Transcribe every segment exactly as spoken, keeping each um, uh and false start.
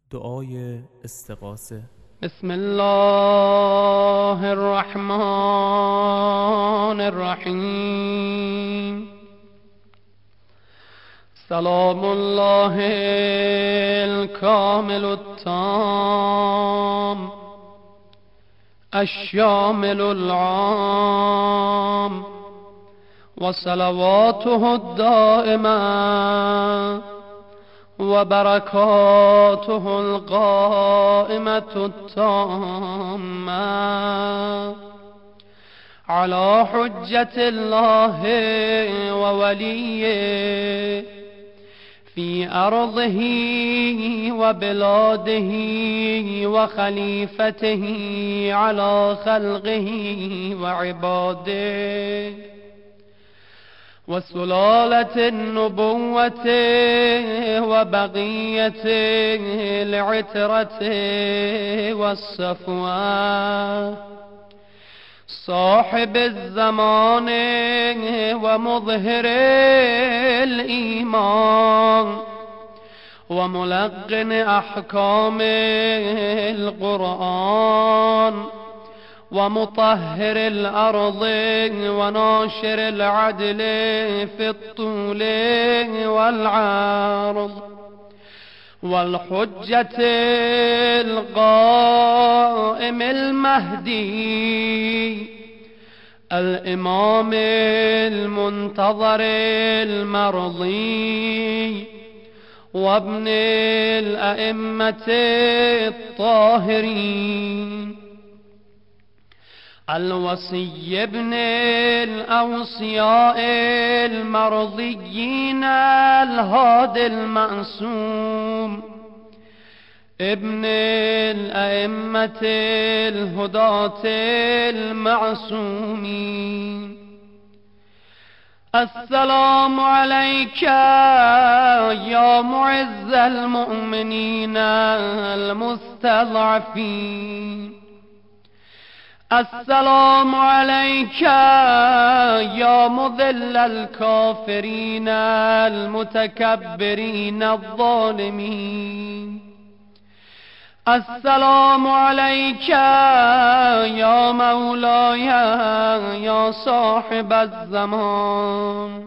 دعای استغاثه. بسم الله الرحمن الرحیم. سلام الله الكامل التام الشامل العام وصلواته الدائمة وبركاته القائمة التامة على حجة الله ووليه في أرضه وبلاده وخليفته على خلقه وعباده وسلالة النبوة وبقية العترة والصفوة صاحب الزمان ومظهر الإيمان وملقن أحكام القرآن ومطهر الأرض وناشر العدل في الطول والعرض والحجة القائم المهدي الإمام المنتظر المرضي وابن الأئمة الطاهرين الوصي ابن الأوصياء المرضيين الهادي المعصوم ابن الأئمة الهداة المعصومين. السلام عليك يا معز المؤمنين المستضعفين. السلام عليك يا مذل الكافرين المتكبرين الظالمين. السلام عليك يا مولاي يا صاحب الزمان.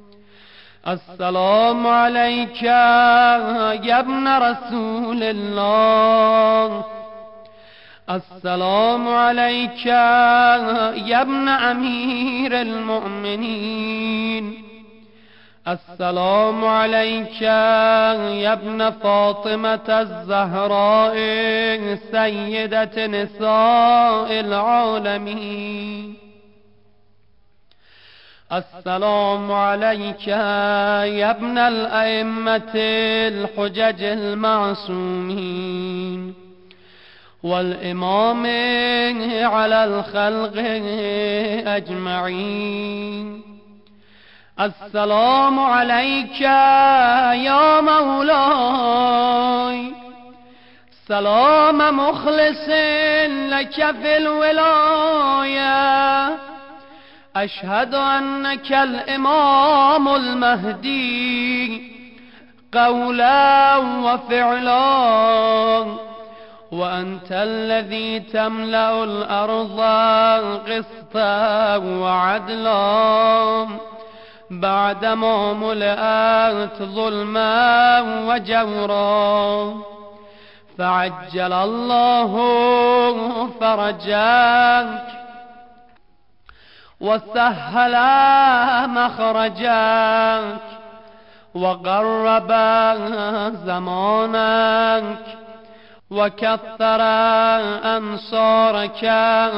السلام عليك يا ابن رسول الله. السلام عليك يا ابن أمير المؤمنين. السلام عليك يا ابن فاطمة الزهراء سيدة نساء العالمين. السلام عليك يا ابن الأئمة الحجج المعصومين والإمام على الخلق أجمعين. السلام عليك يا مولاي سلام مخلص لك في الولاية. أشهد أنك الإمام المهدي قولا وفعلا وأنت الذي تملأ الأرض قسطا وعدلا بعدما ملأت ظلما وجورا. فعجل الله فرجك وسهل مخرجك وقرب زمانك وكثر أنصارك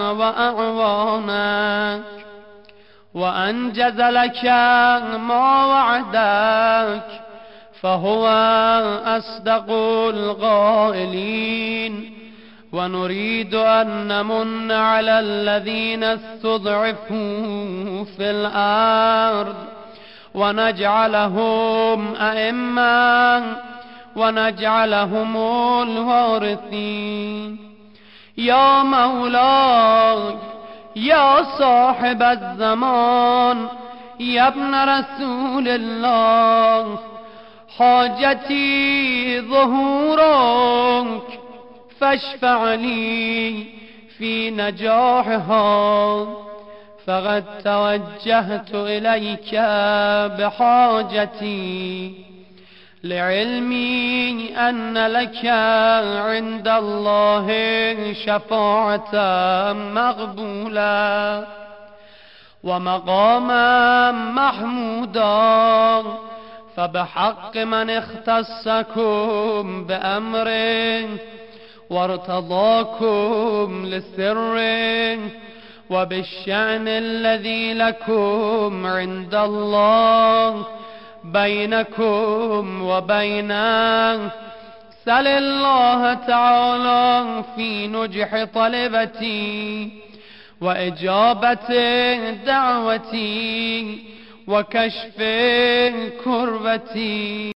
وأعوانك وأنجز لك ما وعدك فهو أصدق القائلين. ونريد أن نمن على الذين استضعفوا في الأرض ونجعلهم أئمة ونجعلهم الوارثين. يا مولاي يا صاحب الزمان يا ابن رسول الله حاجتي ظهورا فاشفع لي في نجاحها، فقد توجهت إليك بحاجتي، لعلمي أن لك عند الله شفاعة مقبولة ومقاما محمودا، فبحق من اختصكم بأمره وارتضاكم لسره، وبالشأن الذي لكم عند الله بينكم وبينه، سل الله تعالى في نجح طلبتي وإجابة دعوتي وكشف كربتي.